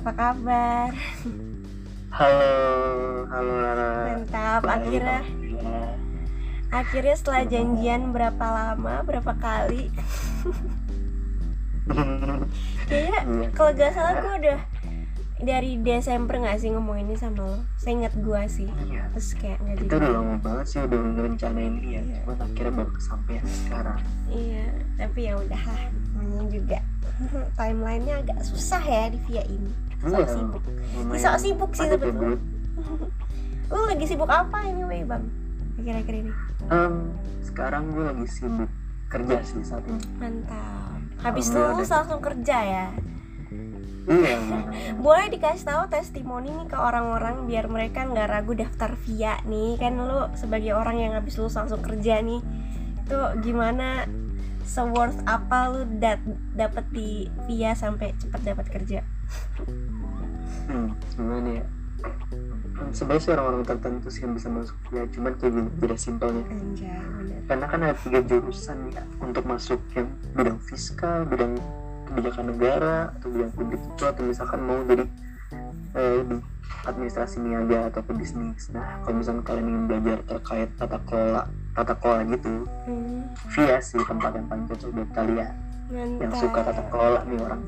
Apa kabar? Halo, halo Lara. Mantap, Baik, akhirnya alhamdulillah. setelah janjian berapa lama, berapa kali? Kayaknya Iya. kalau gak salah gue udah dari Desember gak sih ngomong ini sama lo? Seinget gue sih. Iya. Terus kayak gak Itu jadi. udah lama banget sih udah ngerencanain ini ya. Iya. Cuman akhirnya baru kesampaian sekarang. Iya, tapi ya udah lah. Namanya juga timelinenya agak susah ya di via ini. Sok sibuk. lumayan Sok sibuk sih padat ya, sebetulnya. Bud. Lu lagi sibuk apa anyway bang? Akhir-akhir ini. Sekarang gue lagi sibuk kerja sih saat ini. Mantap. Habis Alhamdulillah, lulus deh. langsung kerja ya. Iya. Boleh dikasih tahu testimoni nih ke orang-orang biar mereka nggak ragu daftar via nih. Kan lu sebagai orang yang habis lulus langsung kerja nih, itu gimana, se-worth apa lu dapet di via sampai cepat dapat kerja? Gimana ya? Sebenarnya sih orang-orang tertentu sih yang bisa masuk ya. Cuman kayak gini, tidak simpelnya. Anjay, bener. Karena kan ada 3 jurusan ya untuk masuk yang bidang fiskal, bidang kebijakan negara, atau bidang publik itu, atau misalkan mau jadi di administrasi niaga atau pebisnis. Nah, kalau misalkan kalian ingin belajar terkait tata kelola gitu, via sih tempat yang paling cocok buat kalian yang suka tata kelola nih orang.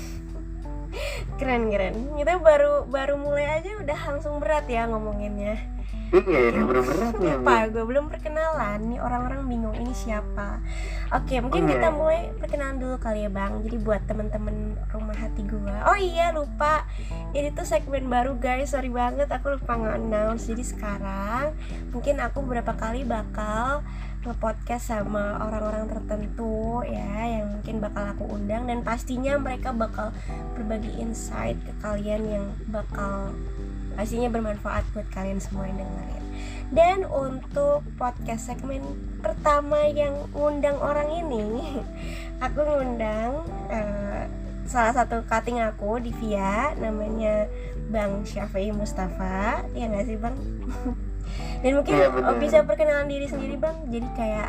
Keren. Kita baru mulai aja udah langsung berat ya ngomonginnya. Iya, berat nih. Lupa, gue belum perkenalan nih, orang-orang bingung ini siapa. Oke, mungkin kita mulai perkenalan dulu kali ya bang. Jadi buat temen-temen rumah hati gue. Oh iya lupa, ini tuh segmen baru guys. Sorry banget, aku lupa nge-announce. Jadi sekarang mungkin aku beberapa kali bakal nge-podcast sama orang-orang tertentu ya, yang mungkin bakal aku undang. Dan pastinya mereka bakal berbagi insight ke kalian yang bakal pastinya bermanfaat buat kalian semua yang dengerin. Dan untuk podcast segmen pertama yang ngundang orang ini, aku ngundang salah satu cutting aku di via, namanya Bang Syafi'i Mustafa. Ya nggak sih bang? Dan mungkin bisa perkenalan diri sendiri bang. Jadi kayak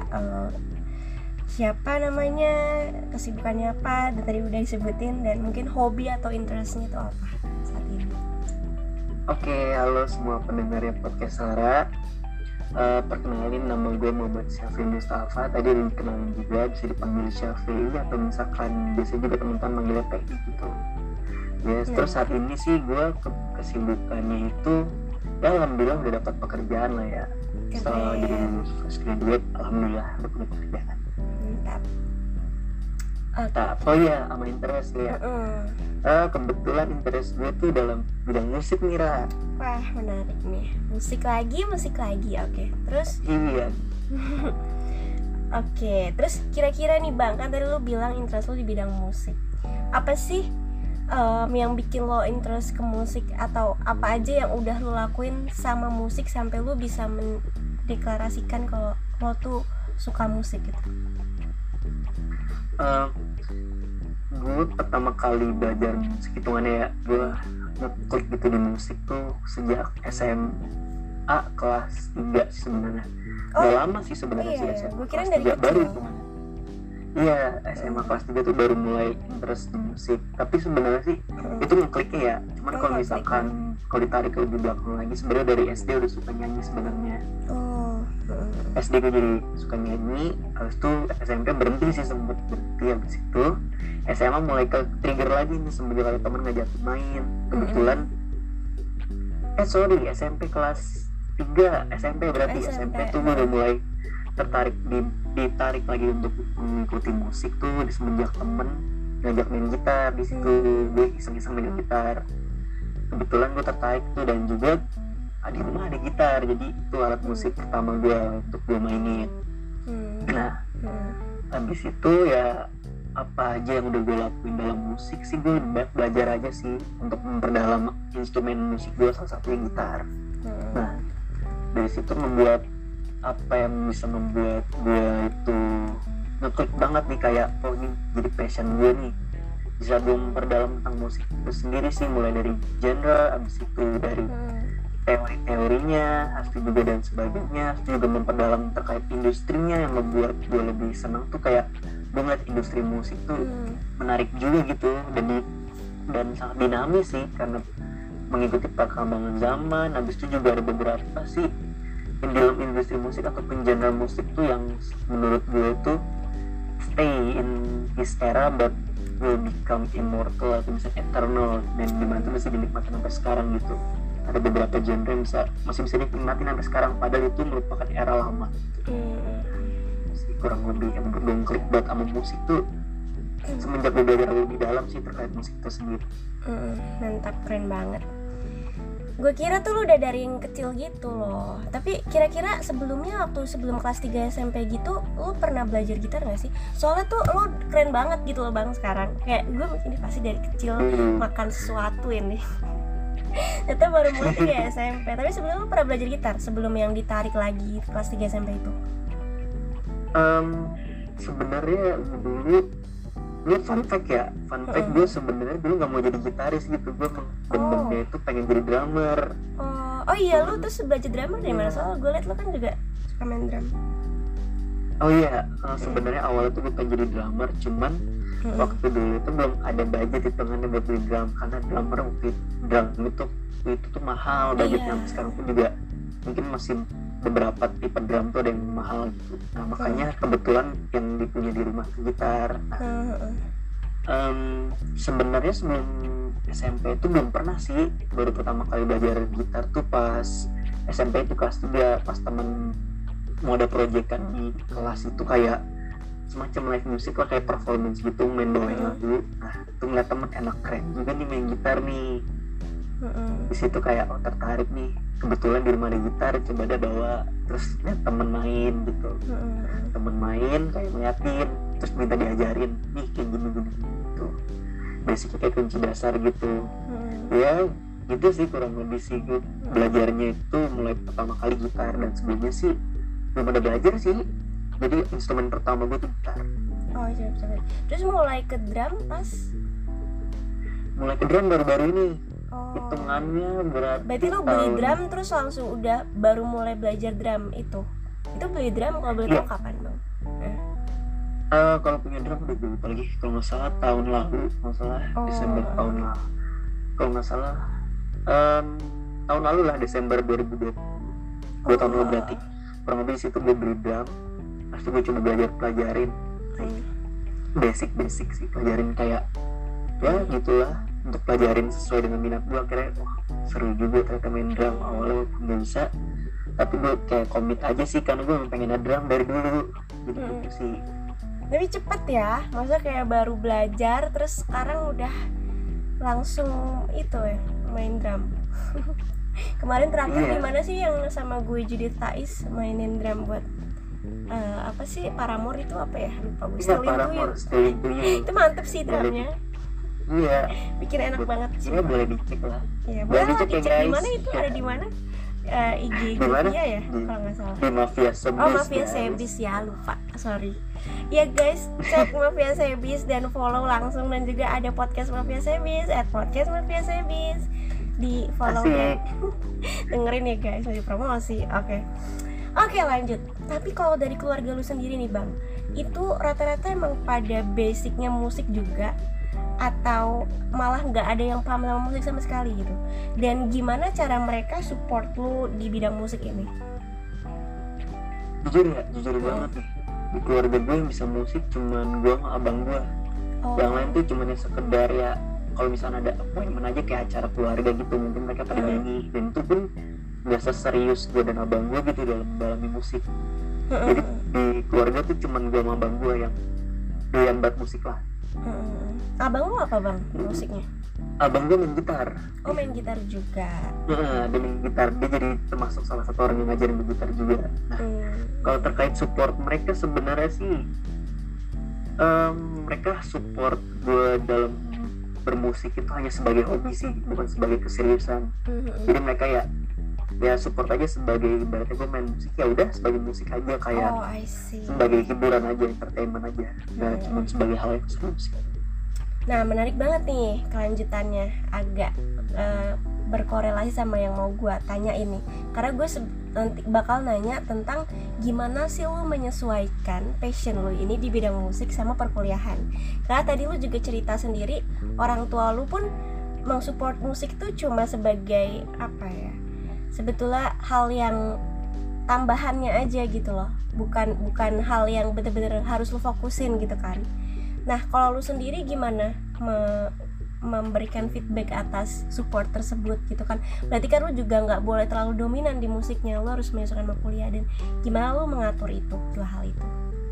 siapa namanya, kesibukannya apa, dan tadi udah disebutin, dan mungkin hobi atau interestnya itu apa saat ini. Oke, halo semua pendengar ya podcast Sarah. Perkenalin, nama gue Muhammad Syafi'i Mustafa. Tadi udah dikenalin juga, bisa dipanggil Syafi'i atau misalkan biasanya juga teman-teman manggilnya Peggy gitu. Yes, terus saat ini sih gue kesibukannya itu ya alhamdulillah udah dapat pekerjaan lah ya. Setelah jadi lulus fresh graduate, alhamdulillah udah punya pekerjaan. Mantap. Oh iya, sama interest ya. Kebetulan interest gue tuh dalam bidang musik nih Ra. Wah menarik nih, musik lagi. Oke, terus Iya. Oke, terus kira-kira nih bang, kan tadi lu bilang interest lu di bidang musik. Apa sih yang bikin lo interest ke musik, atau apa aja yang udah lu lakuin sama musik sampai lu bisa mendeklarasikan kalau lo tuh suka musik gitu? Gue pertama kali belajar musik hitungannya ya, gue ngeklik gitu di musik tuh sejak SMA kelas 3 sih sebenarnya. Udah lama sih sebenarnya sih SMA gue kira kelas dari 3 baru kecil. hitungannya. Iya, SMA kelas 3 tuh baru mulai interest di musik. Tapi sebenarnya sih itu ngekliknya ya. Cuman kalau misalkan kalau ditarik ke lebih belakang lagi, sebenarnya dari SD udah suka nyanyi sebenarnya. SD gue jadi suka nyanyi, habis itu SMP berhenti sih, sempet berhenti. Habis itu SMA mulai ke trigger lagi nih, semenjak ada temen ngajakin main. Kebetulan SMP kelas 3 SMP berarti SMP tuh gue udah mulai ditarik lagi untuk mengikuti musik tuh di semenjak temen ngajak main gitar. Di situ gue iseng-iseng main gitar, kebetulan gue tertarik tuh, dan juga di rumah ada gitar, jadi itu alat musik pertama gue untuk gue mainin. Nah, habis itu ya apa aja yang udah gue lakuin dalam musik sih, gue belajar aja sih untuk memperdalam instrumen musik gue, salah satunya gitar. Nah, dari situ membuat apa yang bisa membuat gue itu ngeklik banget nih, kayak oh ini jadi passion gue nih, bisa gue memperdalam tentang musik itu sendiri sih, mulai dari genre, abis itu dari teori-teorinya, habis juga dan sebagainya, habis juga memperdalam terkait industrinya, yang membuat gue lebih senang tuh kayak gue ngeliat industri musik tuh menarik juga gitu, dan dan sangat dinamis sih, karena mengikuti perkembangan zaman. Habis itu juga ada beberapa sih yang dalam industri musik atau genre musik tuh yang menurut gue tuh stay in his era but will become immortal atau misalnya eternal, dan dimana tuh masih dinikmati sampai sekarang gitu. Ada beberapa genre yang masih bisa dinikmati sampai sekarang padahal itu merupakan era lama. Kurang lebih yang berdongklik buat sama musik tuh semenjak gue belajar lebih dalam sih terkait musik itu sendiri. Mantap, keren banget. Gue kira tuh lu udah dari yang kecil gitu loh. Tapi kira-kira sebelumnya waktu sebelum kelas 3 SMP gitu, lu pernah belajar gitar gak sih? Soalnya tuh lu keren banget gitu loh Bang sekarang. Kayak gue ini pasti dari kecil makan sesuatu ini. Ternyata baru mulai 3 SMP. Tapi sebelumnya lu pernah belajar gitar? Sebelum yang ditarik lagi kelas 3 SMP itu? Sebenarnya dulu fun fact gue sebenarnya dulu nggak mau jadi gitaris gitu. Gue bener-bener itu pengen jadi drummer. Oh iya, lu terus belajar drummer dari mana? Soalnya gue liat lu kan juga suka main drum. Oh iya, sebenarnya awalnya tuh gue pengen jadi drummer, cuman waktu dulu itu belum ada budget hitungannya buat beli drum, karena drummer drum itu tuh mahal budgetnya. Sekarang pun juga mungkin masih beberapa tipe drum tuh ada yang mahal gitu. Nah makanya kebetulan yang dipunya di rumah gitar. Sebenarnya sebelum SMP itu belum pernah sih. Baru pertama kali belajar gitar tuh pas SMP itu kelas 3, pas temen mau ada proyekan di kelas itu kayak semacam live music lah, kayak performance gitu, main bawain lagu. Nah itu ngeliat temen enak, keren juga nih main gitar nih. Di situ kayak tertarik nih, kebetulan di rumah ada gitar, coba deh bawa, terus lihat temen main gitu. Temen main kayak ngeliatin, terus minta diajarin nih kayak gini gitu. Basicnya kayak kunci dasar gitu. Ya gitu sih kurang lebih sih. Gue belajarnya itu mulai pertama kali gitar, dan sebelumnya sih belum ada belajar sih. Jadi instrumen pertama gue tuh gitar. Oh iya. Terus mulai ke drum pas? Mulai ke drum baru-baru ini. Hitungannya berarti lu beli drum terus langsung udah baru mulai belajar drum itu beli drum kalau boleh tahu kapan Bang? Kalau punya drum udah dulu lagi, kalau nggak salah tahun lalu, Desember tahun lalu, kalau nggak salah tahun lalu lah, Desember 2020, 2 tahun lalu berarti. Kurang lebih situ gue beli drum, pasti gue cuma pelajarin basic sih, pelajarin kayak ya gitulah, untuk pelajarin sesuai dengan minat gue. Akhirnya seru juga ternyata main drum. Awalnya nggak bisa, tapi gue kayak komit aja sih, karena gue pengen ada drum dari dulu gitu sih. Tapi cepet ya, maksudnya kayak baru belajar terus sekarang udah langsung itu ya main drum. Kemarin terakhir gimana sih yang sama gue Judith Thais mainin drum buat apa sih, Paramore itu apa ya, lupa gue. Stealing to You. Itu mantep sih drumnya. Iya, bikin enak banget sih. Iya, boleh dicek lah. Iya, boleh dicek di mana itu, ada di mana? IG grupnya ya, kalau nggak salah. Di Mafia Sebis. Oh, Mafia Sebis ya, lupa. Sorry. Ya guys, cek Mafia Sebis dan follow langsung, dan juga ada podcast Mafia Sebis @podcast Mafia Sebis. Di follow ya. Dengerin ya guys, lagi promosi. Oke, lanjut. Tapi kalau dari keluarga lu sendiri nih Bang, itu rata-rata emang pada basicnya musik juga, atau malah nggak ada yang paham sama musik sama sekali gitu? Dan gimana cara mereka support lu di bidang musik ini? Jujur banget nih, di keluarga gue yang bisa musik cuman gue sama abang gue. Yang lain tuh cuman yang sekedar ya, kalau misalnya ada appointment aja kayak acara keluarga gitu, mungkin mereka pada nyanyi. Dan itu pun nggak seserius gue dan abang gue gitu dalam mendalami musik. Jadi di keluarga tuh cuman gue sama abang gue yang doyan banget musik lah. Abang lu apa Bang musiknya? Abang gue main gitar. Oh, main gitar juga. Dia main gitar, dia jadi termasuk salah satu orang yang ngajarin main gitar juga. Nah, kalau terkait support mereka sebenarnya sih mereka support gue dalam bermusik itu hanya sebagai hobi sih, bukan sebagai keseriusan. Jadi mereka ya support aja sebagai, ibaratnya gue main musik ya udah sebagai musik aja, kayak sebagai hiburan aja, entertainment aja, nggak cuma sebagai hal yang serius. Nah, menarik banget nih kelanjutannya, agak berkorelasi sama yang mau gue tanya ini, karena gue nanti bakal nanya tentang gimana sih lu menyesuaikan passion lu ini di bidang musik sama perkuliahan. Karena tadi lu juga cerita sendiri, orang tua lu pun mensupport musik itu cuma sebagai apa ya, sebetulnya hal yang tambahannya aja gitu loh, bukan hal yang bener-bener harus lu fokusin gitu kan. Nah kalau lu sendiri gimana memberikan feedback atas support tersebut gitu kan? Berarti kan lu juga nggak boleh terlalu dominan di musiknya, lu harus menyesuaikan sama kuliah, dan gimana lu mengatur itu, dua hal itu?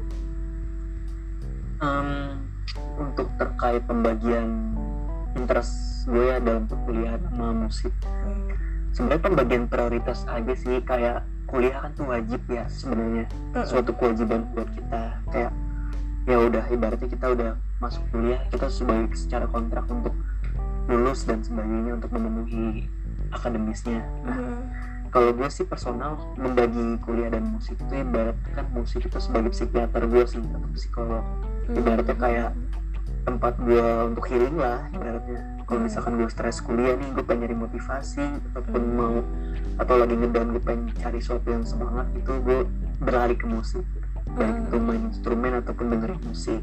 Untuk terkait pembagian interest gue ya dalam perkuliahan sama musik, sebenarnya pembagian prioritas aja sih. Kayak kuliah kan tuh wajib ya sebenarnya, suatu kewajiban buat kita. Kayak ya udah ibaratnya kita udah masuk kuliah, kita sebagai secara kontrak untuk lulus dan sebagainya, untuk memenuhi akademisnya. Nah kalau gue sih personal membagi kuliah dan musik itu ibaratnya kan musik itu sebagai psikiater gue sih, atau psikolog. Ibaratnya kayak tempat gue untuk healing lah ibaratnya. Kalau misalkan gue stres kuliah nih, gue pengen nyari motivasi ataupun mau atau lagi ngedown, gue pengen cari sesuatu yang semangat, itu gue berlari ke musik, baik itu main instrumen ataupun dengerin musik.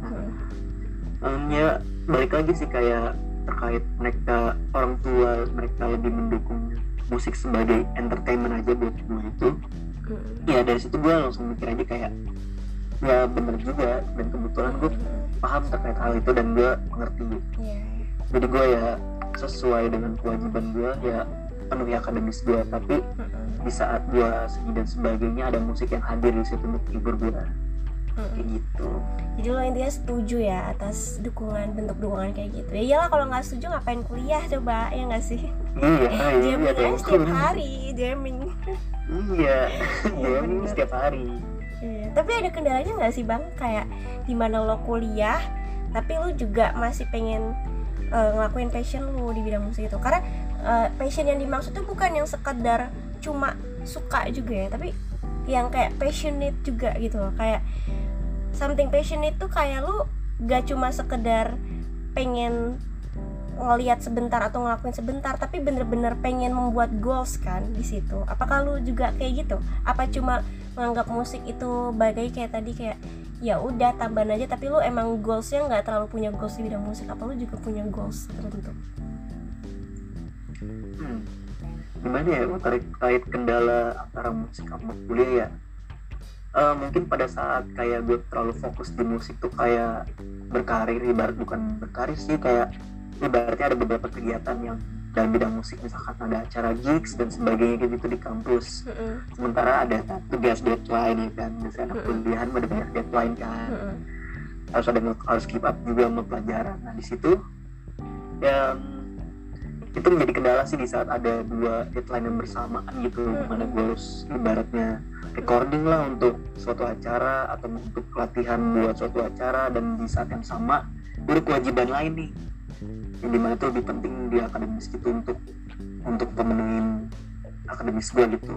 Ya balik lagi sih kayak terkait mereka, orang tua mereka lebih mendukung musik sebagai entertainment aja buat gue itu. Ya dari situ gue langsung mikir aja kayak ya bener juga, dan kebetulan gue paham terkait hal itu dan gue mengerti. Jadi gue ya sesuai dengan kewajiban gue ya penuhi akademis gue, tapi di saat gue sedih dan sebagainya ada musik yang hadir di situ untuk hibur gue, kayak gitu. Jadi lo intinya setuju ya atas bentuk dukungan kayak gitu. Ya iyalah, kalau nggak setuju ngapain kuliah coba, ya nggak sih? Jamming aja setiap hari, jamming. Jamming setiap hari. Iya, tapi ada kendalanya nggak sih bang? Kayak dimana lo kuliah tapi lo juga masih pengen ngelakuin passion lo di bidang musik itu. Karena passion yang dimaksud tuh bukan yang sekedar cuma suka juga ya, tapi yang kayak passionate juga gitu loh. Kayak something passionate tuh kayak lo gak cuma sekedar pengen ngelihat sebentar atau ngelakuin sebentar, tapi bener-bener pengen membuat goals kan di situ. Apakah lu juga kayak gitu? Apa cuma menganggap musik itu bagai kayak tadi, kayak ya udah tambahan aja, tapi lu emang goalsnya nggak terlalu punya goals di bidang musik? Apa lu juga punya goals tertentu? Gimana ya, terkait kendala antara musik sama kuliah ya, mungkin pada saat kayak gue terlalu fokus di musik tuh kayak berkarir, ibarat bukan berkarir sih, kayak ibaratnya ada beberapa kegiatan yang dalam bidang musik, misalkan ada acara gigs dan sebagainya gitu di kampus. Sementara ada tugas deadline ya kan, misalnya kuliahan ada banyak deadline kan, harus keep up juga sama pelajaran. Nah di situ ya itu menjadi kendala sih di saat ada dua deadline yang bersamaan gitu, mana gue harus ibaratnya recording lah untuk suatu acara atau untuk pelatihan buat suatu acara, dan di saat yang sama gue ada kewajiban lain nih yang dimana itu lebih penting di akademis gitu, untuk pemenuhin akademis gue gitu.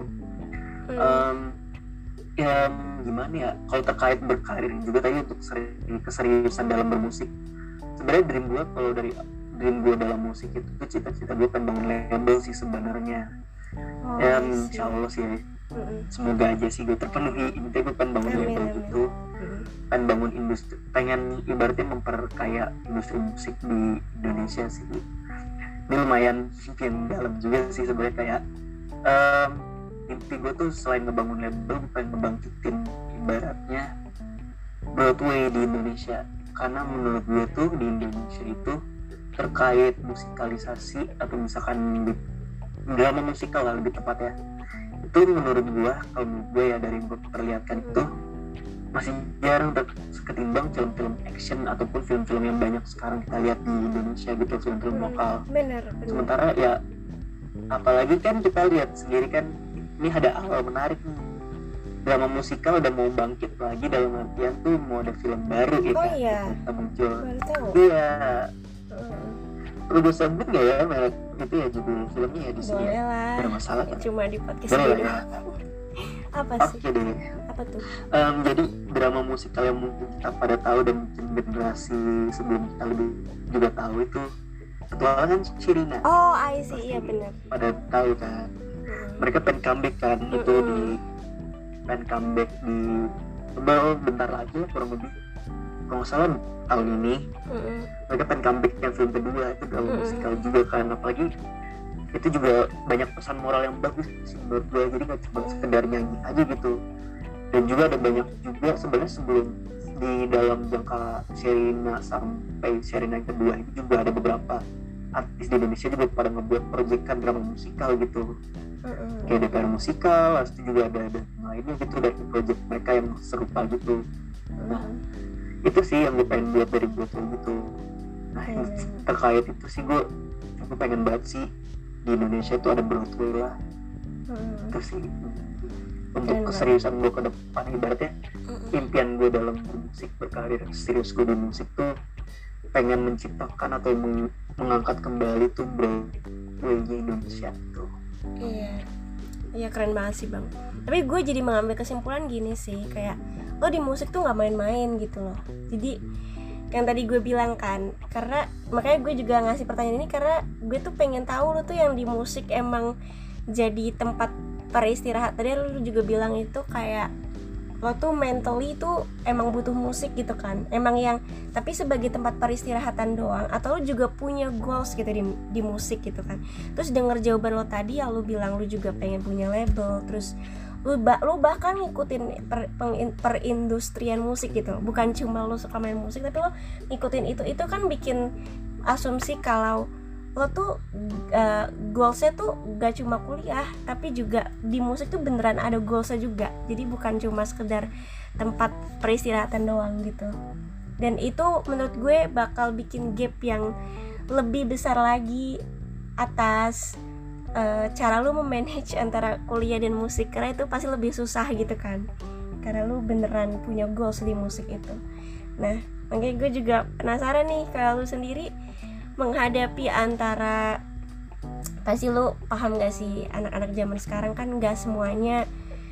Ya gimana ya, kalau terkait berkarir juga tadi, untuk keseriusan dalam bermusik, sebenarnya dream gue dalam musik itu cita-cita gue pengen bangun label sih sebenarnya. Insya Allah sih, semoga aja sih gue terpenuhi. Intinya gue pengen bangun label gitu, pengen bangun industri, pengen ibaratnya memperkaya industri musik di Indonesia sih. Ini lumayan yang dalam juga sih sebenarnya, kayak mimpi gue tuh selain ngebangun label, gue pengen ngebangkitin ibaratnya Broadway di Indonesia. Karena menurut gue tuh di Indonesia itu terkait musikalisasi atau misalkan drama musikal lah lebih tepat ya, itu menurut gue, kalau menurut gue ya dari yang gue perlihatkan itu masih jarang ketimbang film-film action ataupun film-film yang banyak sekarang kita lihat di Indonesia gitu, film-film lokal. Bener. Sementara ya apalagi kan kita lihat sendiri kan, ini ada awal menarik nih, drama musikal udah mau bangkit lagi, dalam artian tuh mau ada film baru ya kan, kita muncul. Iya. Perlu gue sebut gak ya merek itu ya, judul filmnya ya di sini? Boleh lah. Ada masalah kan? Cuma di podcast ini. Apa sih? Oke deh. Apa tuh? Jadi drama musikal yang mungkin kita pada tahu dan mungkin generasi sebelum kita lebih juga tahu itu Petualangan Sherina. Oh, I see, iya benar. Pada tahu kan? mereka pengen comeback kan, itu di pengen comeback di bentar lagi lah, kurang lebih kalau nggak salah tahun ini mereka pengen comeback yang film kedua itu drama musikal juga kan, apalagi itu juga banyak pesan moral yang bagus sih menurut gue, jadi nggak cuma sekedar nyanyi aja gitu. Dan juga ada banyak juga sebenarnya sebelum di dalam jangka Sherina sampai Sherina yang kedua itu juga ada beberapa artis di Indonesia juga pada ngebuat proyekan drama musikal gitu, kayak DPR musikal, itu juga ada lainnya gitu dari proyek mereka yang serupa gitu. Nah itu sih yang gue pengen buat dari gue tuh gitu. Nah terkait itu sih gue pengen banget sih di Indonesia itu ada Broadway lah. Itu sih untuk keseriusan gue ke depan, ibaratnya impian gue dalam musik, berkarir serius gue di musik tuh pengen menciptakan atau mengangkat kembali tuh Broadway-nya Indonesia tuh. Iya keren banget sih bang. Tapi gue jadi mengambil kesimpulan gini sih, kayak lo di musik tuh nggak main-main gitu loh. Jadi yang tadi gue bilang kan, karena makanya gue juga ngasih pertanyaan ini karena gue tuh pengen tahu lo tuh yang di musik emang jadi tempat peristirahat. Tadi lo juga bilang itu kayak lo tuh mentally tuh emang butuh musik gitu kan, emang yang tapi sebagai tempat peristirahatan doang, atau lo juga punya goals gitu di musik gitu kan. Terus denger jawaban lo tadi yang lo bilang lo juga pengen punya label, terus lo bahkan ngikutin perindustrian musik gitu, bukan cuma lo suka main musik tapi lo ngikutin itu kan bikin asumsi kalau lo tuh goalsnya tuh gak cuma kuliah, tapi juga di musik tuh beneran ada goalsnya juga, jadi bukan cuma sekedar tempat peristirahatan doang gitu. Dan itu menurut gue bakal bikin gap yang lebih besar lagi atas cara lu memanage antara kuliah dan musik, karena itu pasti lebih susah gitu kan, karena lu beneran punya goals di musik itu. Nah makanya gue juga penasaran nih, kalau lu sendiri menghadapi antara, pasti lu paham gak sih anak-anak zaman sekarang kan gak semuanya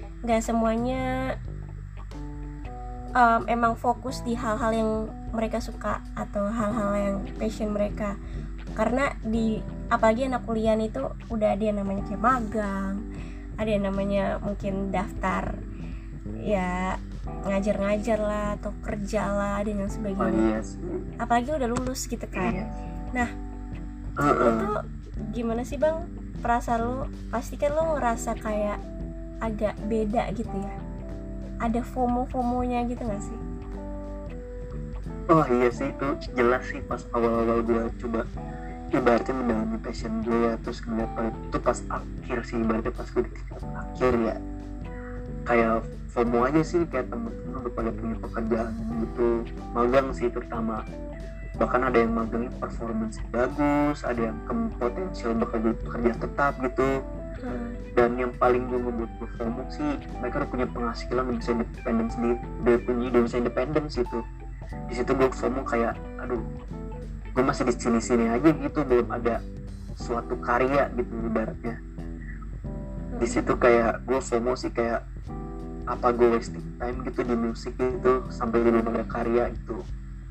emang fokus di hal-hal yang mereka suka atau hal-hal yang passion mereka. Karena apalagi anak kuliah itu udah ada yang namanya kayak magang, ada yang namanya mungkin daftar ya ngajar lah atau kerja lah, ada yang sebagainya. Apalagi udah lulus gitu kan. Nah itu gimana sih bang perasaan lo? Pasti kan lo ngerasa kayak agak beda gitu ya, ada FOMO-nya gitu gak sih? Oh iya sih, itu jelas sih pas awal-awal gue coba ibaratnya mendalami passion gue ya, terus ngeliat itu pas akhir sih, ibaratnya pas gue di akhir ya kayak FOMO aja sih, kayak temen-temen udah pada punya pekerjaan gitu, magang sih terutama, bahkan ada yang magangnya performance bagus, ada yang potensial bakal jadi pekerja tetap gitu. Dan yang paling gue ngebuat gue FOMO sih, mereka udah punya penghasilan, udah bisa independen sendiri, udah bisa independen sih tuh. Di situ gue FOMO kayak, aduh, gue masih di sini aja gitu, belum ada suatu karya gitu ibaratnya. Di situ kayak gue FOMO sih, kayak apa gue wasting time gitu di musik gitu sampai belum ada karya gitu.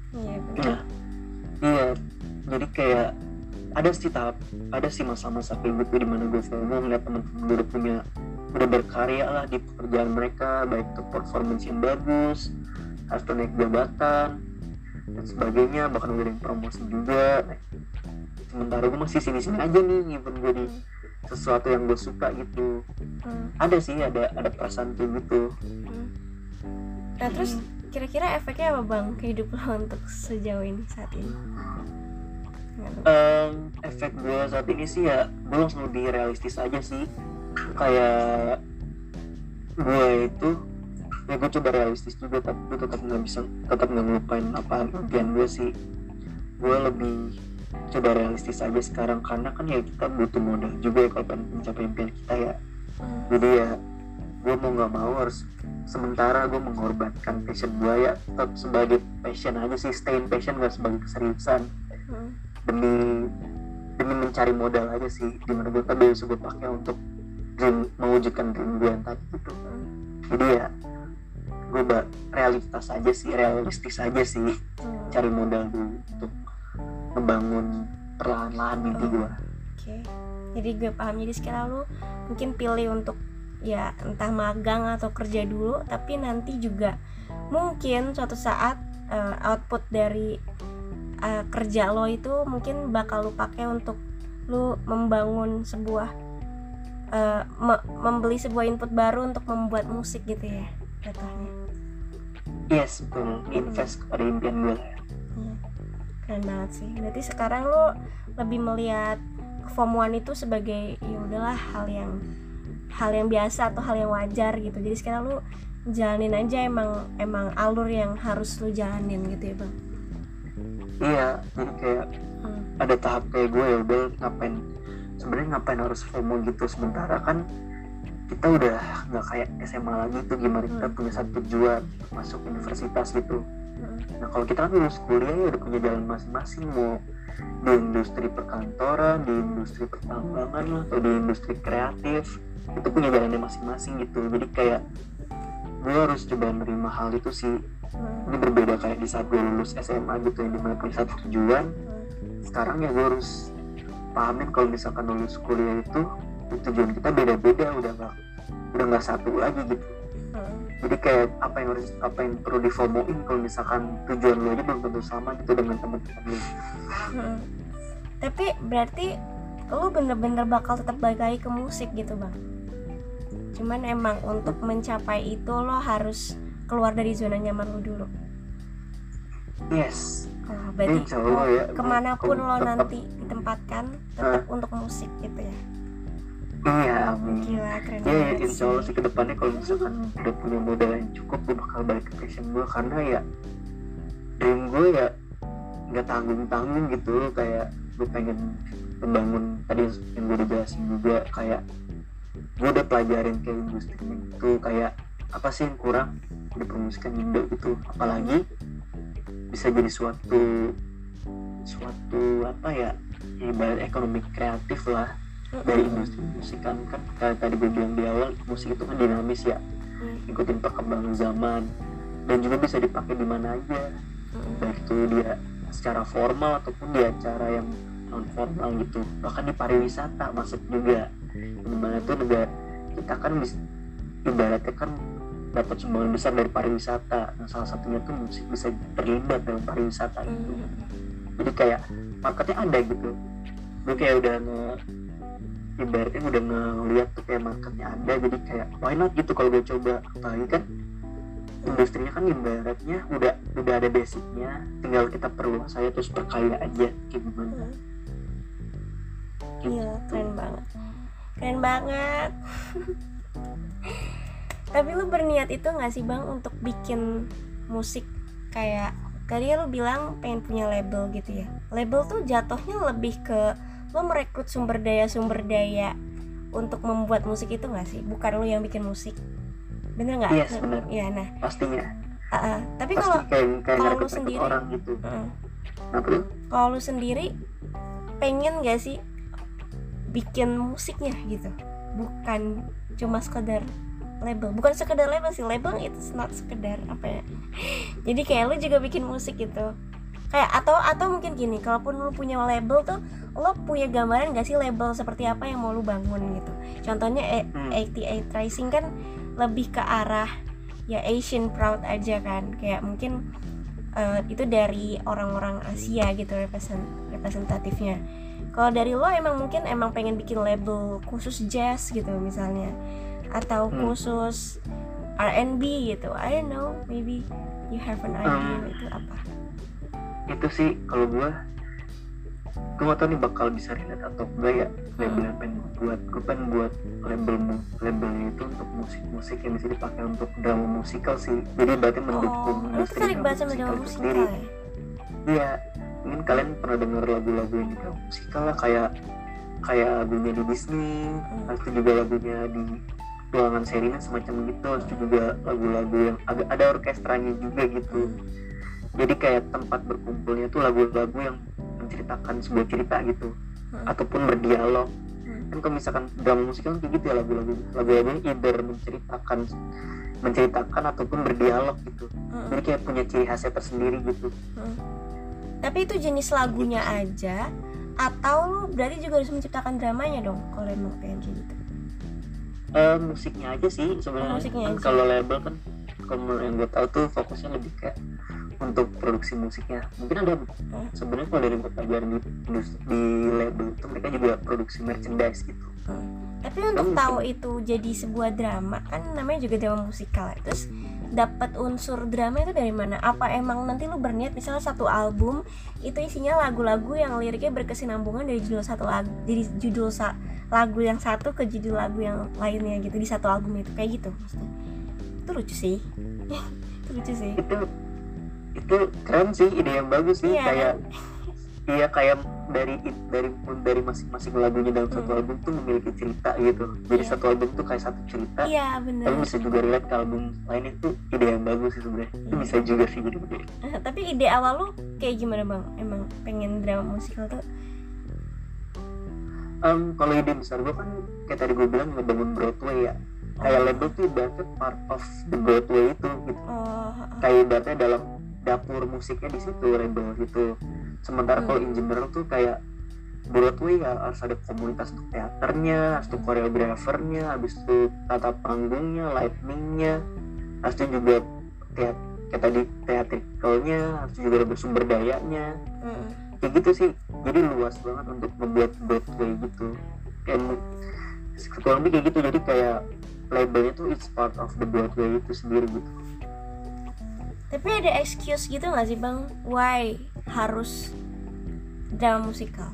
Iya, jadi kayak ada sih masa-masa kayak gitu dimana gue FOMO ngeliat temen-temen gue udah berkarya lah di pekerjaan mereka, baik itu performance yang bagus atau naik jabatan dan sebagainya, bahkan udah yang promosi juga. Sementara gue masih sini-sini aja nih, even gue di sesuatu yang gue suka gitu. Ada sih, ada perasaan tuh gitu. Nah terus kira-kira efeknya apa bang ke hidup lo untuk sejauh ini saat ini? Efek gue saat ini sih ya gue langsung lebih realistis aja sih, kayak gue itu ya gue coba realistis juga, tapi gue tetap nggak ngelupain apa impian gue sih. Gue lebih coba realistis aja sekarang, karena kan ya kita butuh modal juga ya kalau pengen mencapai impian kita ya. Jadi ya gue mau nggak mau harus sementara gue mengorbankan passion gue ya, tetap sebagai passion aja sih, stay in passion, gak sebagai keseriusan, demi mencari modal aja sih, dimana gue tadi bisa gue pakai untuk mewujudkan dream gue yang tadi gitu. Jadi ya gue realistis aja sih, cari modal dulu untuk membangun perlahan-lahan mimpi gue. Jadi gue paham, jadi sekarang lu mungkin pilih untuk ya entah magang atau kerja dulu, tapi nanti juga mungkin suatu saat output dari kerja lo itu mungkin bakal lu pakai untuk lu membangun sebuah membeli sebuah input baru untuk membuat musik gitu ya contohnya. Yes, betul, invest kepada impian gue lah ya. Keren banget sih. Berarti sekarang lo lebih melihat FOMO-an itu sebagai ya udahlah hal yang biasa atau hal yang wajar gitu. Jadi sekarang lo jalanin aja, emang alur yang harus lo jalanin gitu ya bang. Iya, jadi kayak ada tahap kayak gue ya udah ngapain harus FOMO gitu, sementara kan kita udah nggak kayak SMA lagi tuh, gimana kita punya satu tujuan masuk universitas gitu. Nah kalau kita kan lulus kuliah ya udah punya jalan masing-masing, mau di industri perkantoran, di industri pertambangan atau di industri kreatif, itu punya jalannya masing-masing gitu. Jadi kayak gue harus coba menerima hal itu sih. Ini berbeda kayak di saat gue lulus SMA gitu yang dimana punya satu tujuan. Sekarang ya gue harus pahamin kalau misalkan lulus kuliah itu tujuan kita beda-beda, udah nggak satu lagi gitu. Jadi kayak apa yang perlu difomoin kalau misalkan tujuan lo aja belum tentu sama gitu dengan teman-teman lo. Tapi berarti lo bener-bener bakal tetap balik lagi ke musik gitu bang. Cuman emang untuk mencapai itu lo harus keluar dari zona nyaman lo dulu. Yes. Berarti ya, kemanapun lo nanti ditempatkan tetap untuk musik gitu ya. Iya, gila keren ya, banget insya Allah sih kedepannya kalau misalkan udah punya modal yang cukup, gue bakal balik ke passion gue, karena ya dream gue ya nggak tanggung gitu. Kayak gue pengen membangun tadi yang gue udah jelasin juga, kayak gue udah pelajarin kayak industri itu, kayak apa sih yang kurang di permusikan Indo gitu, apalagi bisa jadi suatu apa ya, ibarat ekonomi kreatif lah dari industri musik kan kayak tadi gue bilang di awal, musik itu kan dinamis ya, ikutin perkembangan zaman dan juga bisa dipakai di mana aja, baik itu dia secara formal ataupun di acara yang non formal gitu, bahkan di pariwisata masuk juga, dimana itu negara kita kan ibaratnya kan dapat sumbangan besar dari pariwisata. Nah salah satunya tuh musik bisa terlibat dalam pariwisata itu. Jadi kayak marketnya ada gitu, gue kayak udah ibaratnya udah ngeliat tuh kayak marketnya ada, jadi kayak why not gitu kalau gue coba. Apalagi kan industrinya kan ibaratnya udah ada basicnya, tinggal kita perluas saya terus perkaya aja kayak gimana. Iya keren banget Tapi lu berniat itu gak sih bang untuk bikin musik kayak tadi lu bilang pengen punya label gitu ya. Label tuh jatuhnya lebih ke lo merekrut sumber daya untuk membuat musik itu gak sih? Bukan lo yang bikin musik, bener gak? Yes, bener. Ya, nah pastinya. Tapi kalau lu sendiri orang gitu. Kalau lu sendiri pengen gak sih bikin musiknya gitu? Bukan cuma sekedar label, bukan sekedar label sih, label itu not sekedar apa ya. Jadi kayak lu juga bikin musik gitu. Kayak atau mungkin gini, kalaupun lu punya label tuh lo punya gambaran gak sih label seperti apa yang mau lu bangun gitu. Contohnya 88 Rising kan lebih ke arah ya Asian proud aja kan, kayak mungkin itu dari orang-orang Asia gitu representatifnya. Kalau dari lo emang pengen bikin label khusus jazz gitu misalnya, atau khusus R&B gitu, I don't know, maybe you have an idea itu apa? Itu sih kalau gue gak tau nih bakal bisa relate atau enggak ya. Gue pengen buat labelnya itu untuk musik yang bisa dipakai untuk drama musikal sih. Jadi berarti mendukung industri drama musikal itu sendiri. Iya, mungkin kalian pernah dengar lagu-lagu yang di drama musikal lah, kayak lagunya di Disney, terus juga lagunya di ruangan Serina semacam gitu, terus juga lagu-lagu yang ada orkestranya juga gitu. Jadi kayak tempat berkumpulnya tuh lagu-lagu yang menceritakan sebuah cerita gitu, ataupun berdialog. Kan kalau misalkan drama musikal kayak gitu ya, lagu-lagunya either menceritakan ataupun berdialog gitu. Jadi kayak punya ciri khasnya tersendiri gitu. Tapi itu jenis lagunya aja Atau lu berarti juga harus menciptakan dramanya dong kalau emang pengen kayak gitu? Musiknya aja sih sebenarnya. Musiknya Kan aja. kalau label kan, kalau yang gue tahu tuh fokusnya lebih kayak untuk produksi musiknya. Mungkin ada sebenarnya kalau dari gue pelajaran di label itu mereka juga produksi merchandise gitu. Tapi untuk tahu itu jadi sebuah drama, kan namanya juga drama musikal. Terus dapat unsur drama itu dari mana? Apa emang nanti lu berniat misalnya satu album itu isinya lagu-lagu yang liriknya berkesinambungan dari judul satu lagu, dari judul lagu yang satu ke judul lagu yang lainnya gitu di satu album itu, kayak gitu maksudnya? Itu lucu sih. Itu lucu sih. Itu keren sih, ide yang bagus sih. Iya, kayak iya kayak dari masing-masing lagunya dalam satu album tuh memiliki cerita gitu. Jadi satu album tuh kayak satu cerita. Iya benar. Tapi bisa juga relate ke album lain. Itu ide yang bagus sih sebenarnya. Itu bisa juga sih jadi ide. Tapi ide awal lu kayak gimana bang? Emang pengen drama musikal tuh? Kalau ide besar gue kan kayak tadi gue bilang ngebangun Broadway ya. Kayak label tuh ibaratnya part of the Broadway itu gitu. Kayak ibaratnya dalam dapur musiknya di situ label gitu. Sementara kalau in general tuh kayak Broadway ya harus ada komunitas untuk teaternya, harus ada koreografernya, habis itu tata panggungnya, lightingnya, harus itu juga kayak tadi teatrikalnya, harus juga ada sumber dayanya. Kayak gitu sih. Jadi luas banget untuk membuat Broadway gitu. Kayak kurang lebih kayak gitu. Jadi kayak labelnya tuh it's part of the Broadway itu sendiri gitu. Tapi ada excuse gitu gak sih bang, why harus drama musikal?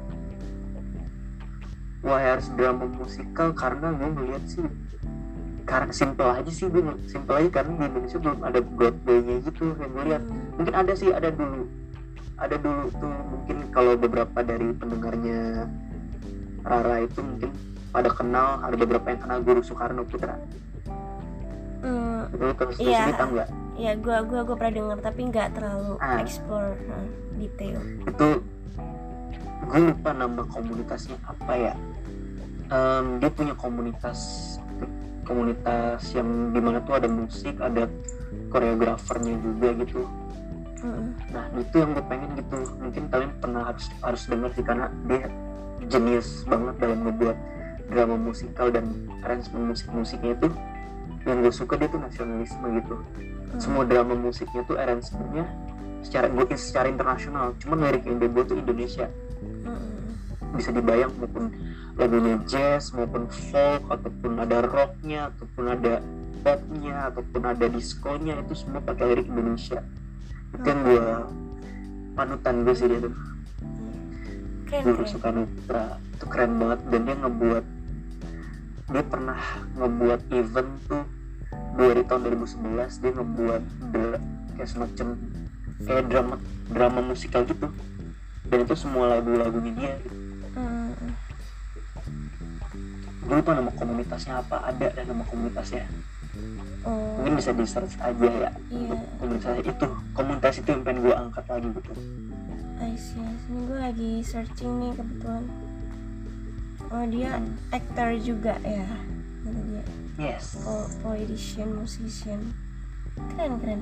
Why harus drama musikal? Karena gue ngeliat sih, karena simple aja karena di Indonesia belum ada Broadway-nya gitu yang gue lihat. Mungkin ada dulu tuh, mungkin kalau beberapa dari pendengarnya Rara itu mungkin pada kenal, ada beberapa yang kenal Guru Soekarno Putra. Itu terus cerita nggak? Iya, gue pernah dengar tapi nggak terlalu explore detail. Itu gue lupa nama komunitasnya apa ya. Dia punya komunitas yang dimana tuh ada musik, ada koreografernya juga gitu. Nah itu yang gue pengen gitu. Mungkin kalian pernah harus dengar sih, karena dia jenius banget dalam ngebuat drama musikal dan arrangement musiknya itu. Yang gue suka dia tuh nasionalisme gitu. Semua drama musiknya tuh arrangementnya secara internasional, cuman lirik yang dia buat tuh Indonesia. Bisa dibayang, maupun lagunya jazz, maupun folk, ataupun ada rocknya, ataupun ada popnya, ataupun ada diskonya, itu semua pakai lirik Indonesia. Itu yang gue panutan gue sih dia tuh. Guru Soekarno Putra itu keren banget. Dan dia pernah ngebuat event tuh dari tahun 2011. Dia ngebuat kayak semacam kayak drama musikal gitu, dan itu semua lagunya dia gitu. Gue lupa nama komunitasnya apa, ada nama komunitasnya. Mungkin bisa di search aja ya. Komunitas itu yang pengen gue angkat lagi gitu. Ini gue lagi searching nih kebetulan. Oh dia actor juga ya, dia. Yes. Politician, musician, keren.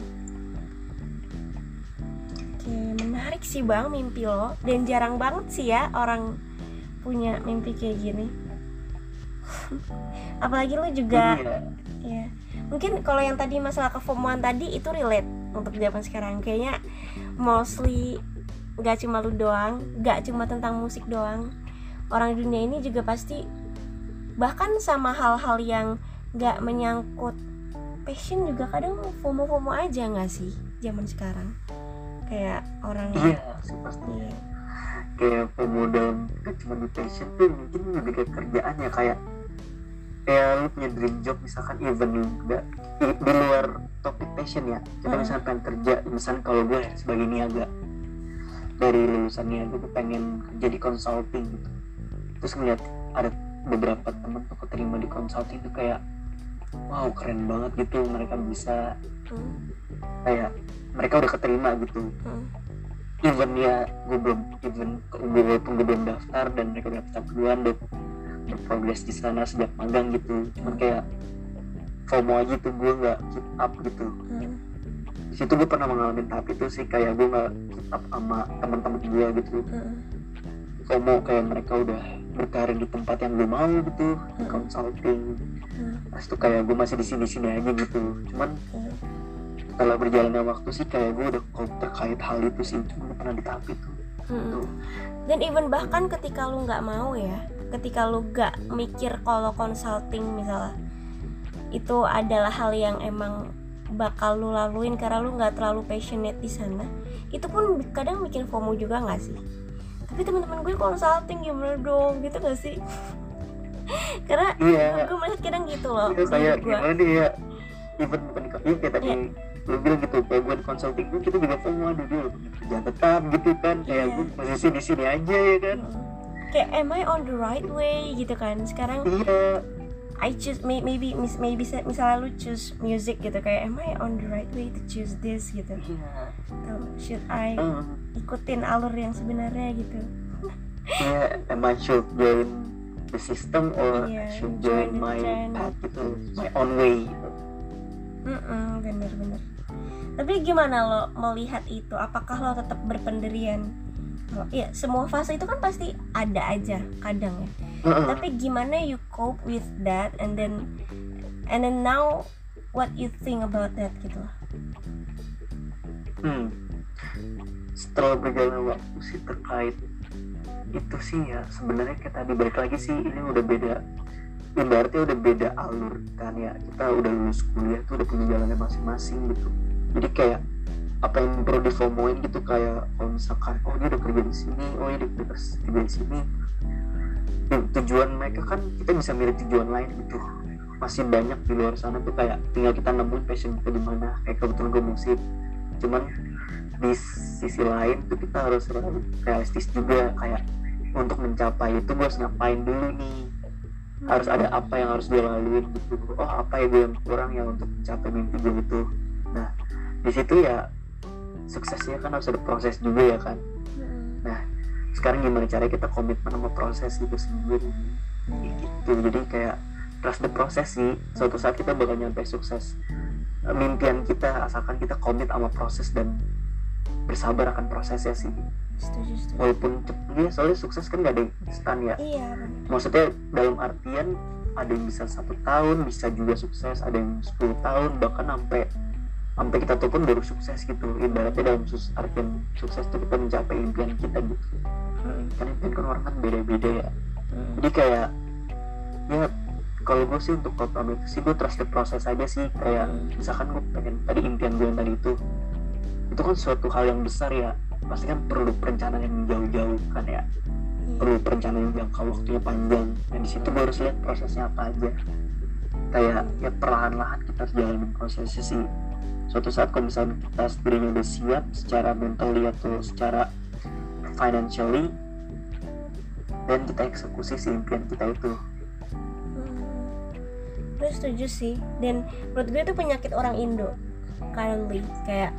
Oke, menarik sih bang mimpi lo, dan jarang banget sih ya orang punya mimpi kayak gini. Apalagi lo juga, ya. Mungkin kalau yang tadi masalah kefomoan tadi itu relate untuk zaman sekarang. Kayaknya mostly gak cuma lu doang, gak cuma tentang musik doang. Orang dunia ini juga pasti, bahkan sama hal-hal yang gak menyangkut passion juga kadang FOMO aja gak sih zaman sekarang. Kayak orang sih pasti. Kayak FOMO dalam gak cuma di passion tuh, mungkin lebih kayak kerjaan ya. Kayak lu punya dream job misalkan, even gak di luar topik passion ya. Kita misalkan pengen kerja, misalkan kalau gue sebagai niaga, dari lulusan niaga gue pengen kerja di consulting gitu. Terus ngeliat ada beberapa temen tuh keterima di consulting tuh kayak wow keren banget gitu, mereka bisa kayak mereka udah keterima gitu. Even ya gue belum daftar dan mereka udah daftar duluan, udah berprogres di sana sejak magang gitu. Cuman kayak FOMO aja tuh, gue nggak keep up gitu. Di situ gue pernah mengalami tahap itu sih, kayak gue nggak keep up sama teman-teman gue gitu. FOMO kayak mereka udah berkarir di tempat yang gue mau gitu, di consulting. Pas itu kayak gue masih di sini aja gitu. Cuman setelah berjalannya waktu sih kayak gue udah cope terkait hal itu sih, cuma pernah di tahap itu. Dan even bahkan ketika lu nggak mau ya, ketika lu nggak mikir kalau consulting misalnya itu adalah hal yang emang bakal lu laluin karena lu nggak terlalu passionate di sana, itu pun kadang bikin FOMO juga nggak sih? Tapi teman-teman gue consulting gimana dong gitu nggak sih? Karena gue melihat kadang gitu loh. Kayak gimana nih ya, even bukan kayak tadi lu bilang gitu, kayak gue di consulting gue kita juga FOMO, aduh dia kerja tetap gitu kan, kayak gue posisi di sini aja ya kan. Kayak am I on the right way gitu kan sekarang. I choose maybe misalnya lu choose music gitu, kayak am I on the right way to choose this gitu. Should I ikutin alur yang sebenarnya gitu. Am I should join the system or should join my path gitu, my own way gitu. Bener. Tapi gimana lo melihat itu? Apakah lo tetap berpendirian? Ya semua fase itu kan pasti ada aja kadang ya. Tapi gimana you cope with that and then now what you think about that gitu? Setelah berjalan waktu sih terkait itu sih ya sebenarnya kayak tadi balik lagi sih, ini udah beda, ibaratnya udah beda alur kan ya, kita udah lulus kuliah tuh udah punya jalannya masing-masing gitu. Jadi kayak apa yang perlu difomoin gitu, kayak kalau misalkan dia udah kerja di sini, dia udah kerja di sini, tujuan mereka kan kita bisa milih tujuan lain gitu. Masih banyak di luar sana tuh kayak tinggal kita nemuin passion kita di mana. Kayak kebetulan gue musik, cuman di sisi lain tuh kita harus realistis juga, kayak untuk mencapai itu gue harus ngapain dulu nih, harus ada apa yang harus gue laluin gitu. Apa ya gue yang kurang ya untuk mencapai mimpi gue itu. Nah di situ ya suksesnya kan harus ada proses juga ya kan. Nah sekarang gimana caranya kita komitmen sama proses itu sendiri gitu. Jadi kayak trust the process sih, suatu saat kita bakal nyampe sukses mimpian kita, asalkan kita komit sama proses dan bersabar akan prosesnya sih. Setuju. Walaupun soalnya sukses kan gak ada yang instan ya. Maksudnya dalam artian ada yang bisa 1 tahun bisa juga sukses, ada yang 10 tahun bahkan sampai kita tuh pun baru sukses gitu. Ibaratnya dalam artian sukses itu kita mencapai impian kita gitu. Karena impian kan orang kan beda-beda ya. Jadi kayak ya kalau gue sih untuk program itu sih gue trust the process aja sih. Kayak misalkan gue pengen tadi impian gue yang tadi itu kan suatu hal yang besar ya, pasti kan perlu perencanaan yang jauh-jauh kan ya, perlu perencanaan yang jangka waktunya panjang. Dan di situ gue harus lihat prosesnya apa aja, kayak ya perlahan-lahan kita harus jalanin prosesnya sih. Suatu saat kalau misalnya kita sendirinya udah siap secara mentally atau secara financially, dan kita eksekusi si impian kita itu. Gue setuju sih, dan menurut gue itu penyakit orang Indo currently, kayak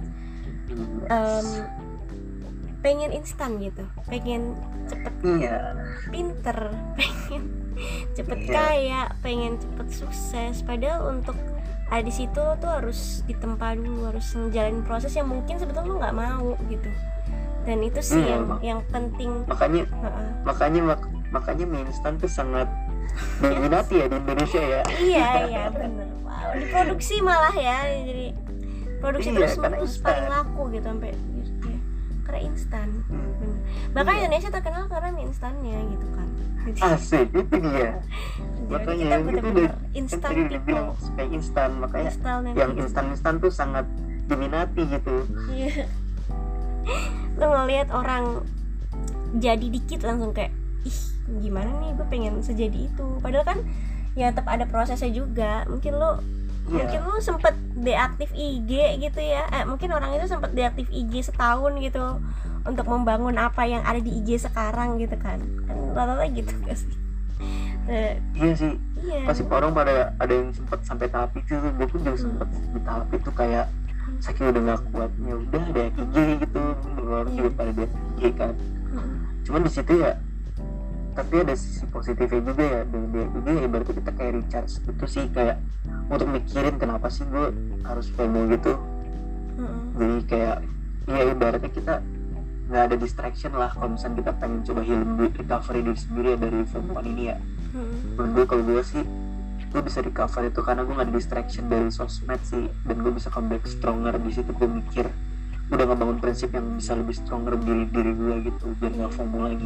pengen instan gitu, pengen cepet pinter, pengen cepet kaya, pengen cepet sukses. Padahal untuk di situ lo tuh harus ditempa dulu, harus ngejalanin proses yang mungkin sebetulnya lo nggak mau gitu. Dan itu sih yang penting. Makanya mie instan tuh sangat diminati ya di Indonesia ya. Iya bener. Wow, diproduksi malah ya, jadi produksi terus paling laku gitu sampai ya, karena instan. Bahkan Indonesia terkenal karena mie instannya gitu kan. Asik, itu dia. Makanya kita bener-bener instan people, kayak instan, makanya yang instan tuh sangat diminati gitu. Iya. Lo ngeliat orang jadi dikit langsung kayak gimana nih, gue pengen sejadi itu. Padahal kan ya tetap ada prosesnya juga. Mungkin lo sempet deaktif IG gitu ya, mungkin orang itu sempet deaktif IG setahun gitu untuk membangun apa yang ada di IG sekarang gitu kan rata-rata gitu gak sih? Iya sih. Pasti orang pada ada yang sempet sampai tahap itu. Gue pun juga sempet di tahap itu, kayak saking udah gak kuatnya udah ada IG gitu, orang juga pada ada IG kan. Cuman di situ ya tapi ada sisi positifnya juga ya, dari IG ya berarti kita kayak recharge gitu sih, kayak untuk mikirin kenapa sih gue harus FOMO gitu. Jadi kayak ya ibaratnya kita nggak ada distraction lah kalau misalnya kita pengen coba healing recovery diri sendiri ya dari FOMO ini ya. Menurut gue, kalau gue sih gue bisa recover itu karena gue nggak ada distraction dari sosmed sih, dan gue bisa comeback stronger. Di situ gue mikir udah ngebangun prinsip yang bisa lebih stronger diri gue gitu, biar nggak FOMO lagi.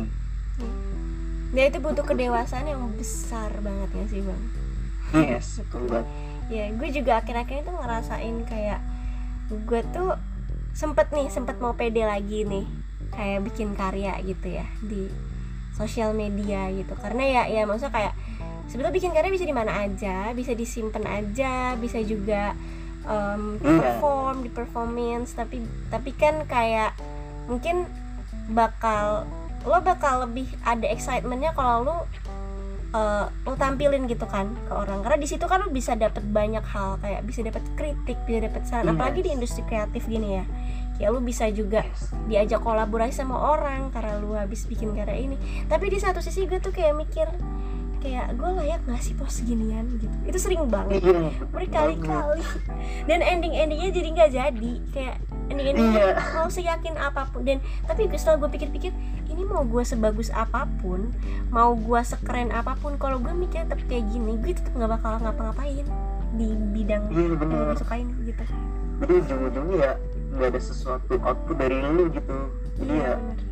Ya itu butuh kedewasaan yang besar banget ya sih bang. Yes, betul banget. Ya gue juga akhir-akhir itu ngerasain kayak gue tuh sempet mau pede lagi nih kayak bikin karya gitu ya di sosial media gitu, karena ya maksudnya kayak sebetulnya bikin karya bisa di mana aja, bisa disimpan aja, bisa juga perform di performance, tapi kan kayak mungkin lo bakal lebih ada excitementnya kalau lo tampilin gitu kan ke orang, karena di situ kan lo bisa dapat banyak hal, kayak bisa dapat kritik, bisa dapat saran, apalagi di industri kreatif gini ya, kayak lo bisa juga diajak kolaborasi sama orang karena lo habis bikin karya ini. Tapi di satu sisi gue tuh kayak mikir kayak gue layak nggak sih post ginian gitu, itu sering banget berkali-kali, dan endingnya jadi nggak jadi, kayak endingnya mau seyakin apapun, dan tapi setelah gue pikir-pikir ini mau gue sebagus apapun, mau gue sekeren apapun, kalau gue mikir tetap kayak gini, gue tetap nggak bakal ngapa-ngapain di bidang yang gue sukain gitu. Jadi ujung-ujungnya ya nggak ada sesuatu output dari lu gitu. Jadi ya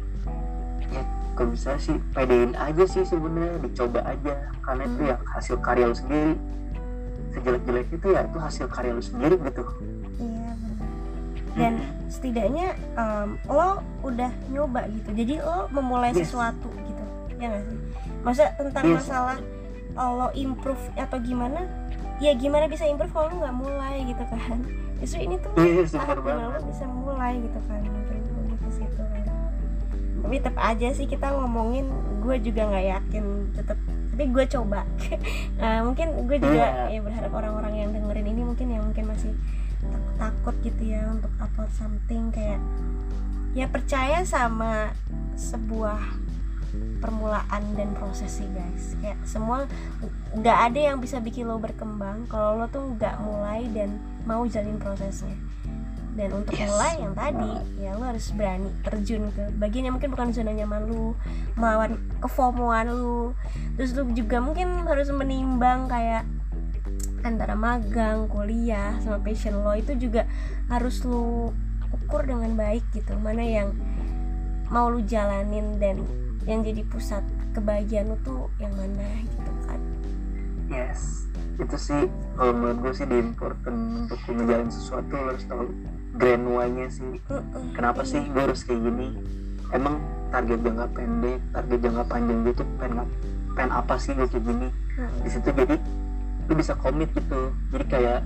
kalau bisa sih pedein aja sih sebenarnya, dicoba aja, karena itu ya hasil karya lu sendiri. Sejelek-jelek itu ya itu hasil karya lu sendiri gitu. Iya benar. Dan setidaknya lo udah nyoba gitu, jadi lo memulai sesuatu gitu, ya nggak sih? Masa tentang masalah lo improve atau gimana? Ya gimana bisa improve kalau lo nggak mulai gitu kan? Justru ini tuh tahap dimana lo bisa mulai gitu kan, mungkin lebih ke situ kan. Tapi tetap aja sih kita ngomongin, gue juga nggak yakin tetap, tapi gue coba. Mungkin gue juga ya berharap orang-orang yang dengerin ini mungkin masih takut gitu ya untuk upload something, kayak ya percaya sama sebuah permulaan dan proses sih guys. Kayak semua nggak ada yang bisa bikin lo berkembang kalau lo tuh nggak mulai dan mau jalin prosesnya. Dan untuk mulai yang tadi ya lo harus berani terjun ke bagian yang mungkin bukan zona nyaman lu, melawan kefomoan lu. Terus lu juga mungkin harus menimbang kayak antara magang, kuliah, sama passion lo, itu juga harus lu ukur dengan baik gitu, mana yang mau lu jalanin dan yang jadi pusat kebahagiaan lu tuh yang mana gitu kan. Yes, itu sih kalau menurut gue sih important untuk ngejalanin sesuatu, lo harus tahu grand why-nya sih. Kenapa sih gue harus kayak gini? Emang target jangka pendek, target jangka panjang gue tuh pengen apa sih gue kayak gini? Di situ jadi lu bisa komit gitu. Jadi kayak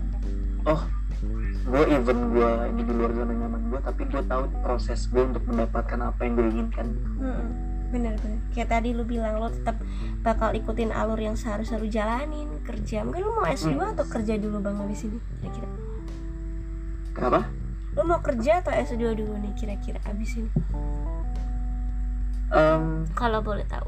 gue ini di luar zona nyaman gue, tapi gue tahu proses gue untuk mendapatkan apa yang gue inginkan. Bener kayak tadi lu bilang lo tetap bakal ikutin alur yang seharusnya lu jalanin, kerja. Mungkin lu mau S2 atau kerja dulu bang di sini kira-kira? Kenapa? Lu mau kerja atau S2 dulu nih kira-kira abis ini? Kalau boleh tahu.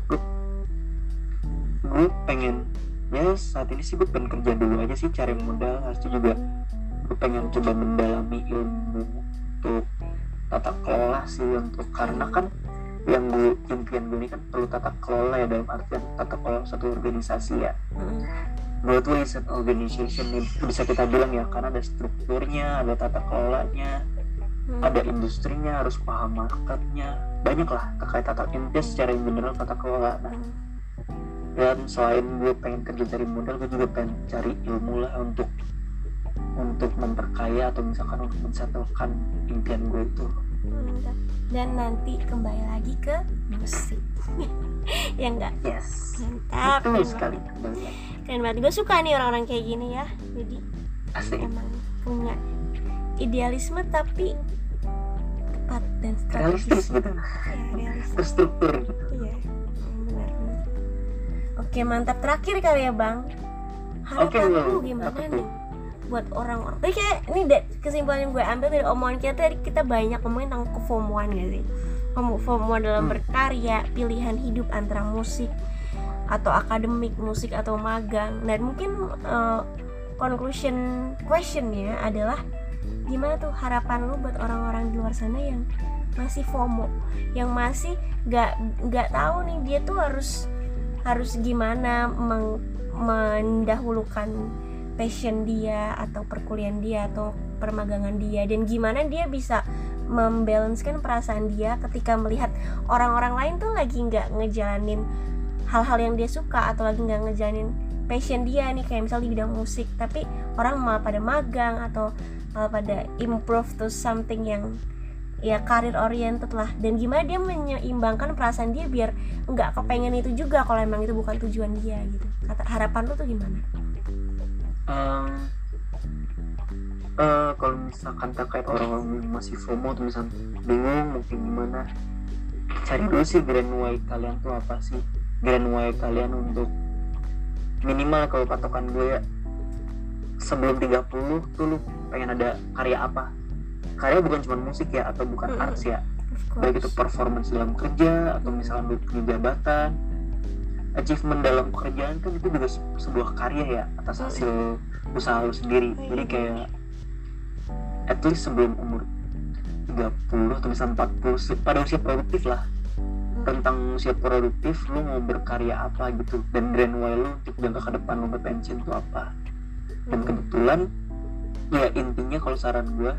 Gue pengen, ya saat ini sih gue pengen kerja dulu aja sih, cari modal. Habis itu juga gue pengen coba mendalami ilmu untuk tata kelola sih, karena kan yang impian gue ini kan perlu tata kelola ya, dalam artian tata kelola satu organisasi ya. Gue tuh riset organization nih, bisa kita bilang ya, karena ada strukturnya, ada tata kelolanya, ada industrinya, harus paham marketnya, banyak lah terkait tata intinya secara general tata kelola. Dan selain gue pengen kerja cari modal, gue juga pengen cari ilmu lah untuk memperkaya atau misalkan untuk mensetelkan impian gue itu. Dan nanti kembali lagi ke musik. Ya enggak? Yes. Mantap. Betul sekali. Keren banget. Gue suka nih orang-orang kayak gini ya. Jadi emang punya idealisme tapi tepat dan strategis gitu. Ya, terstruktur gitu. Iya. Benar. Oke, mantap. Terakhir kali ya, Bang. Harapan lu gimana nih buat orang-orang? Tapi kayak ini kesimpulan yang gue ambil dari omongan kita tadi, kita banyak ngomongin tentang kefomoan gak sih? FOMO dalam berkarya, pilihan hidup antara musik atau akademik, musik atau magang. Dan mungkin questionnya adalah gimana tuh harapan lu buat orang-orang di luar sana yang masih FOMO, yang masih nggak tahu nih dia tuh harus gimana mendahulukan passion dia atau perkuliahan dia atau permagangan dia, dan gimana dia bisa membalancekan perasaan dia ketika melihat orang-orang lain tuh lagi nggak ngejalanin hal-hal yang dia suka atau lagi nggak ngejalanin passion dia nih, kayak misalnya di bidang musik, tapi orang malah pada magang atau malah pada improve to something yang ya karir oriented lah. Dan gimana dia menyeimbangkan perasaan dia biar nggak kepengen itu juga kalau emang itu bukan tujuan dia gitu. Harapan lu tuh gimana? Kalau misalkan terkait orang-orang yang masih FOMO tuh misalnya bingung mungkin gimana, cari dulu sih grand why kalian tuh apa sih. Grand why kalian untuk minimal, kalau patokan gue ya, sebelum 30 tuh lu pengen ada karya apa. Karya bukan cuma musik ya, atau bukan arts ya, baik itu performance dalam kerja atau misalnya lu punya jabatan, achievement dalam pekerjaan kan itu juga sebuah karya ya, atas hasil usaha lu sendiri. Jadi kayak at least sebelum umur 30 atau misalnya 40, pada usia produktif lah, tentang usia produktif lu mau berkarya apa gitu, dan grand why lu untuk jangka ke depan lu berpensiun itu apa. Dan kebetulan ya intinya kalau saran gue,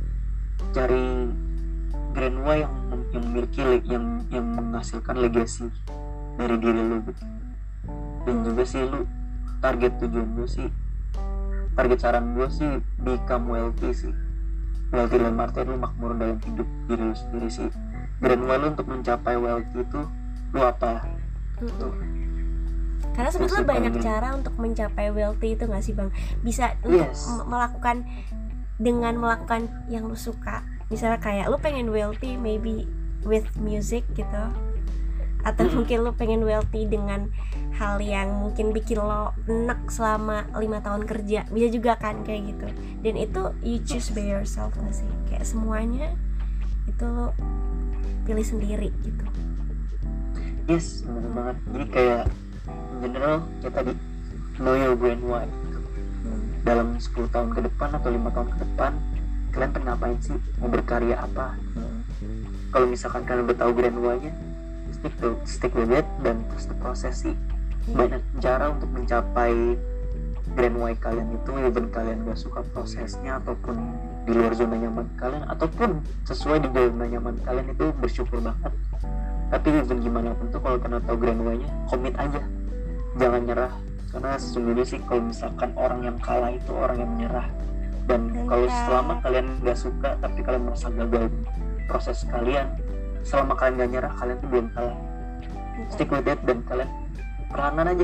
cari grand why yang memiliki yang menghasilkan legacy dari diri lu gitu. Dan juga sih lu target tujuan gue sih, target saran gue sih become wealthy sih. Wealthy dalam arti lu makmur dalam hidup diri lu sendiri sih. Grand why lu untuk mencapai wealthy itu lu apa? Tuh. Karena sebetulnya banyak cara untuk mencapai wealthy itu nggak sih Bang? Bisa untuk melakukan dengan melakukan yang lu suka. Misalnya kayak lu pengen wealthy maybe with music gitu, atau mungkin lu pengen wealthy dengan hal yang mungkin bikin lo enak selama 5 tahun kerja, bisa juga kan kayak gitu. Dan itu you choose by yourself gak sih? Kayak semuanya itu lo pilih sendiri gitu. Yes, benar banget. Jadi kayak in general kayak tadi, know your grand why gitu. Dalam 10 tahun ke depan atau 5 tahun ke depan kalian pengen ngapain sih, mau berkarya apa. Kalau misalkan kalian udah tahu grand why-nya, stick with it dan terus proses sih. Banyak cara untuk mencapai grand why kalian itu, even kalian gak suka prosesnya ataupun di luar zona nyaman kalian, ataupun sesuai di zona nyaman kalian, itu bersyukur banget. Tapi even gimana pun tuh, kalau kalian tahu grand why-nya, komit aja, jangan nyerah. Karena sesungguhnya sih kalau misalkan orang yang kalah itu orang yang menyerah. Dan kalau selama kalian gak suka tapi kalian merasa gagal proses kalian, selama kalian gak nyerah, kalian tuh belum kalah. Stick with it dan kalian perlahan aja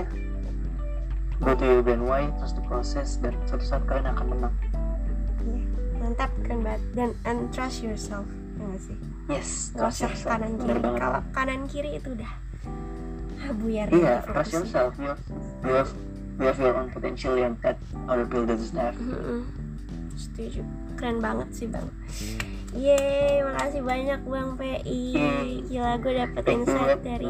go to your grand why, terus proses, dan suatu saat kalian akan menang. Mantap, keren banget. Dan and trust yourself, ya gak sih? Yes, gak usah kanan kiri. Kalau kanan kiri itu udah buyar. Iya, trust yourself. You have your own potential yang that other people doesn't have. Setuju, keren banget sih Bang. Yeay, makasih banyak Bang PI. Gila, gue dapet insight dari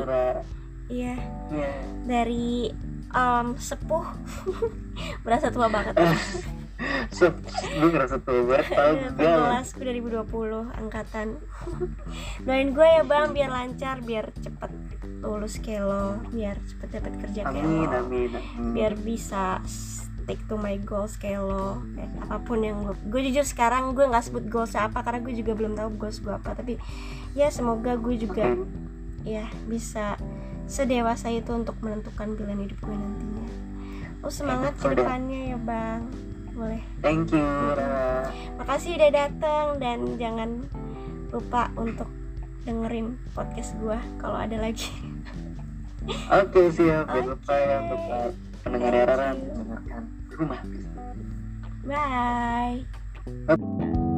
dari sepuh. Berasa tua banget. Gue ngerasa tua banget. Kelasku 2020 angkatan. Doain gue ya Bang, biar lancar, biar cepet lulus kelo, biar cepet dapat kerja kelo. Amin. Biar bisa stick to my goals kelo. Apapun yang gue jujur sekarang gue nggak sebut goals apa karena gue juga belum tahu goals gue apa. Tapi ya semoga gue juga ya bisa sedewasa itu untuk menentukan pilihan hidup gue nantinya. Semangat ke depannya ya Bang. Boleh. Thank you. Makasih udah datang, dan jangan lupa untuk dengerin podcast gue kalau ada lagi. Oke, siap. Jangan lupa ya untuk pendengar Rara mendengarkan Rumah. Bye.